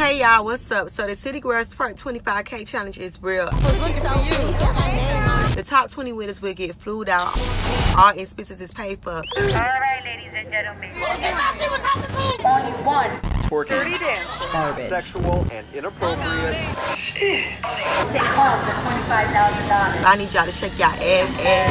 Hey y'all, what's up? So the City Girls Perk 25K challenge is real. The top 20 winners will get flued out. All expenses is paid for. Alright, ladies and gentlemen. Only one. Dirty dance. Garbage. Sexual and inappropriate. Take home the $25,000. I need y'all to shake y'all ass.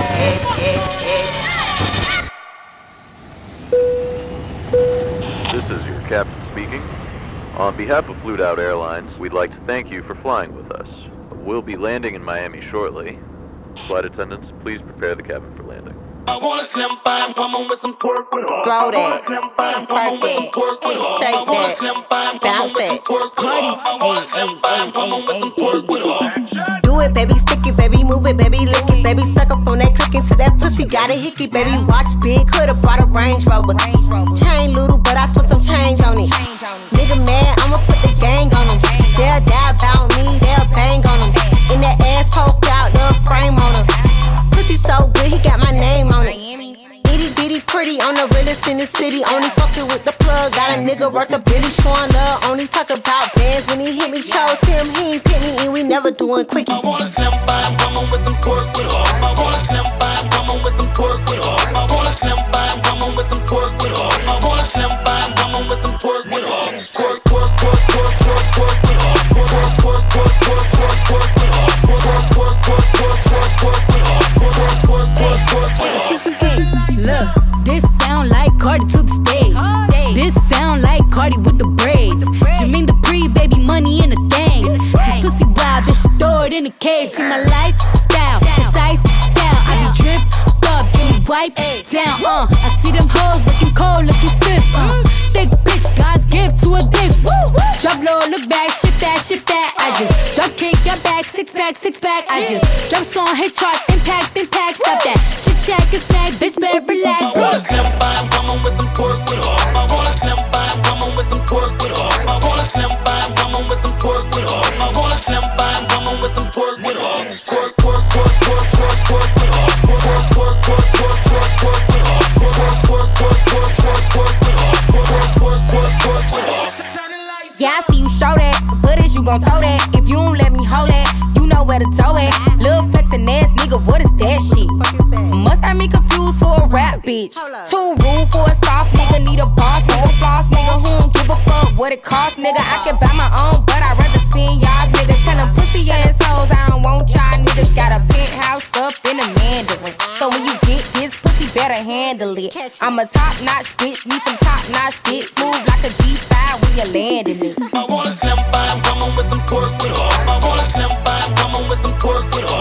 This is your captain speaking. On behalf of Flued Out Airlines, we'd like to thank you for flying with us. We'll be landing in Miami shortly. Flight attendants, please prepare the cabin for landing. I want a slim fine woman with some pork with her. Throw that. Slim fine woman with some pork with her. Shake I want a that. slim fine Bounce woman with some that. pork with her. I want a slim fine woman with some pork with her. Do it, baby, stick it, baby, move it, baby, lick it, baby, suck up on that click into that pussy, got a hickey, baby, watch big, coulda brought a Range Rover. Chain little, but I spent some change on it. Nigga mad, I'ma put the gang on him. They'll die about me, they'll bang on him. In that ass poke out, the frame on him. Pussy so good, he got my name on it. Itty bitty pretty, on the realest in the city. Only fucking with the plug, got a nigga worth a billy. Showing love, only talk about bands. When he hit me, chose him, he ain't pick me, and we never doing quickies. I want a slim fine woman with some pork with her. I want a slim fine woman with some pork with her. I want a slim fine woman with some pork with her. I want a slim fine woman with some pork with her. Pork, pork, pork, pork, pork, pork with her. Pork, pork, pork, pork, pork, pork with her. Pork, pork, pork, pork, pork, pork with her. Pork, pork, pork, pork with her. Look, this sound like Cardi to the stage. This sound like Cardi with the braids. Jermaine Dupri, baby, money in the thing. This pussy wild, this shit throw it in the case. See my lifestyle, it's ice down. I be dripped up, give me wipe down. I see them hoes looking cold, looking stiff. Thick bitch, God's gift to a dick. Drop low, look back, shit that, shit that. I just drop kick, got back, six pack. I just drop song, hit charts, impact. Stop that shit, check and smack, bitch, better relax. I want a slim fine woman with some pork with her. I want a slim fine woman with some pork with her. I want a slim fine woman with some pork with her. I want a slim fine woman with some pork with her. Pork, pork, pork, pork, pork, pork with her. Pork, pork, pork, pork, pork, pork with her. Pork, pork, pork, pork, pork, pork with her. Pork, pork, pork, pork with her. Yeah, I see you show that, but is you gon' throw that? If you don't let me hold that, you know where to tow it. Lil' flexin' ass nigga, what is that shit? Must have me confused for a rap bitch. Too rude for a soft nigga, need a boss nigga, floss nigga, who don't give a fuck what it cost, nigga. I can buy my own, but I'd rather spend y'all's, nigga. Tell them pussy assholes I don't want y'all niggas. Got a penthouse up in the Mandarin, so when you get this pussy, better handle it. I'm a top-notch bitch, need some top-notch dick, smooth like a G5 when you're landing it. I want a slim fine woman with some pork with her. I want a slim fine woman with some pork with her.